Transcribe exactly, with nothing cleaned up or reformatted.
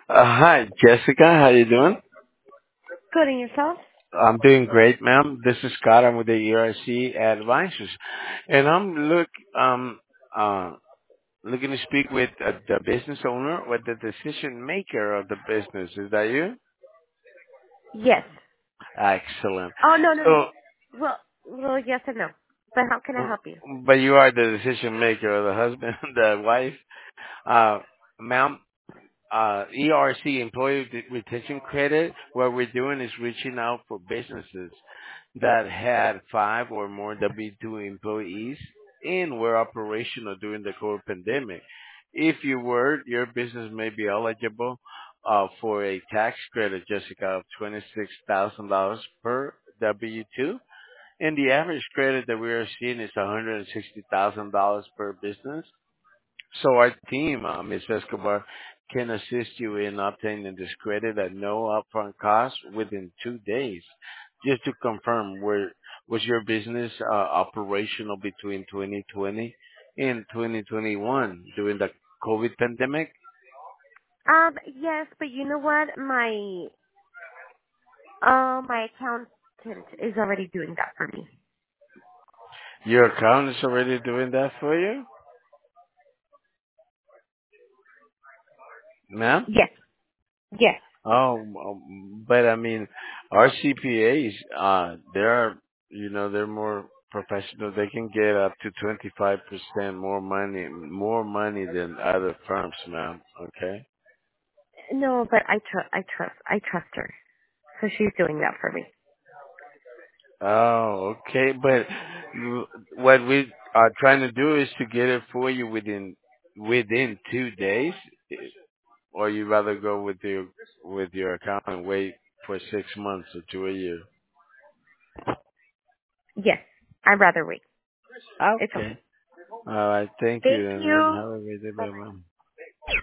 Uh, hi, Jessica. How you doing? Good, and yourself? I'm doing great, ma'am. This is Scott. I'm with the E R C Advisors, and I'm look um uh looking to speak with uh, the business owner or the decision maker of the business. Is that you? Yes. Excellent. Oh, no, no, no. So, Well, well, yes and no. But how can I help you? but you are the decision maker, or the husband, the wife, uh, ma'am. uh, E R C, Employee Re- Retention Credit, what we're doing is reaching out for businesses that had five or more W two employees and were operational during the COVID pandemic. If you were, your business may be eligible uh, for a tax credit, Jessica, of twenty-six thousand dollars per W two. And the average credit that we are seeing is one hundred sixty thousand dollars per business. So our team, uh, Miz Escobar, can assist you in obtaining this credit at no upfront cost within two days. Just to confirm, were, was your business uh, operational between twenty twenty and twenty twenty-one during the COVID pandemic? Um, yes, but you know what? My, uh, my accountant is already doing that for me. Your account is already doing that for you, ma'am? Yes. Yes. Oh, um, but I mean, our C P As, uh, they're, you know, they're more professional. They can get up to twenty-five percent more money, more money than other firms, ma'am. Okay. No, but I trust, I trust, I trust her. So she's doing that for me. Oh, okay. But w- what we are trying to do is to get it for you within within two days, or you rather go with your with your account and wait for six months or to a year. Yes. I'd rather wait. It's Okay. okay. All right. Thank Thank you, and then you. have a great day, Bye-bye. bye.